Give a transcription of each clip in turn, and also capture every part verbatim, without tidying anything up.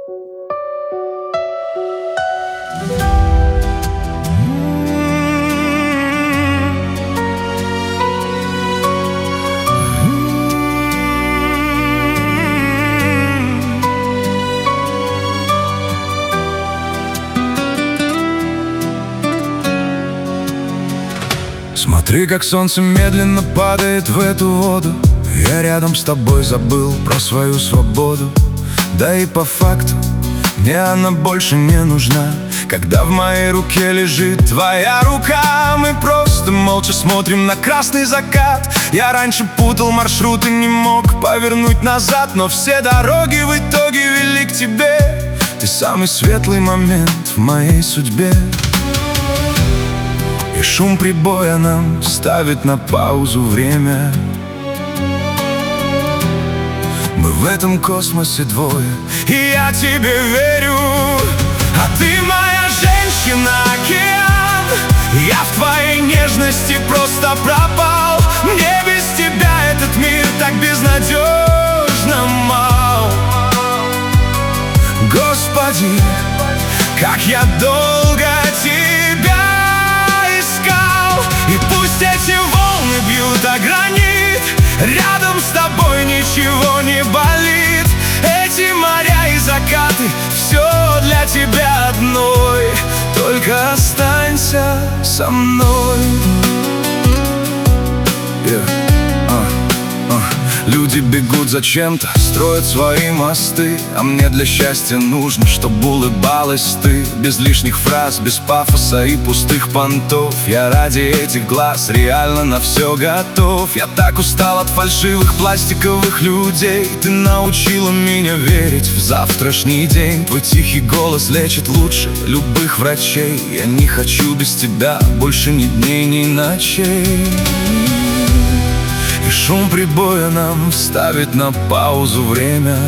Смотри, как солнце медленно падает в эту воду. Я рядом с тобой забыл про свою свободу. Да и по факту мне она больше не нужна. Когда в моей руке лежит твоя рука, мы просто молча смотрим на красный закат. Я раньше путал маршрут и не мог повернуть назад, но все дороги в итоге вели к тебе. Ты самый светлый момент в моей судьбе. И шум прибоя нам ставит на паузу время. Мы в этом космосе двое, и я тебе верю. А ты моя женщина-океан. Я в твоей нежности просто пропал. Мне без тебя этот мир так безнадежно мал. Господи, как я долго тебя искал. И пусть эти волны бьют о гранит, рядом с тобой ничего не болит. Эти моря и закаты — все для тебя одной. Только останься со мной. yeah. uh, uh. Люди бегут за чем-то, строят свои мосты, а мне для счастья нужно, чтобы улыбалась ты. Без лишних фраз, без пафоса и пустых понтов. Я ради этих глаз реально на все готов. Я так устал от фальшивых пластиковых людей. Ты научила меня верить в завтрашний день. Твой тихий голос лечит лучше любых врачей. Я не хочу без тебя больше ни дней, ни ночей. И шум прибоя нам ставит на паузу время.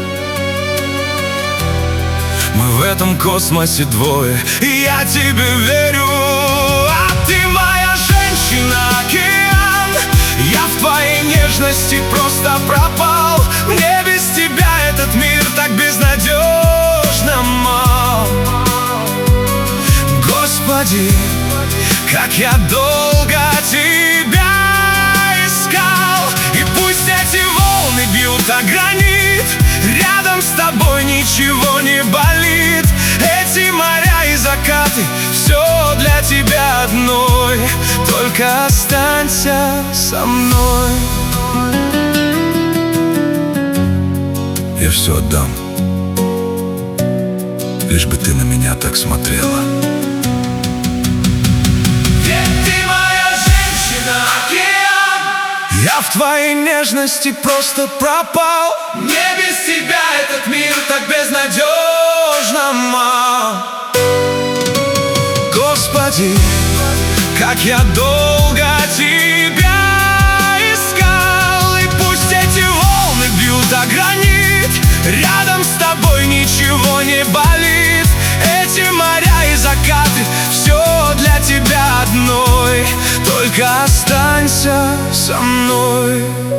Мы в этом космосе двое, и я тебе верю. А ты моя женщина-океан. Я в твоей нежности просто пропал. Мне без тебя этот мир так безнадежно мал. Господи, как я долго тебя искал. И пусть эти волны бьют о гранит, рядом с тобой ничего не болит. Эти моря и закаты — все для тебя одной. Только останься со мной. Я все отдам, лишь бы ты на меня так смотрела. Я в твоей нежности просто пропал. Мне без тебя этот мир так безнадежно мал. Господи, как я долго тебя искал. И пусть эти волны бьют о гранит, рядом с тобой ничего не болит. Эти моря и закаты — все для тебя одной. Только останься со мной.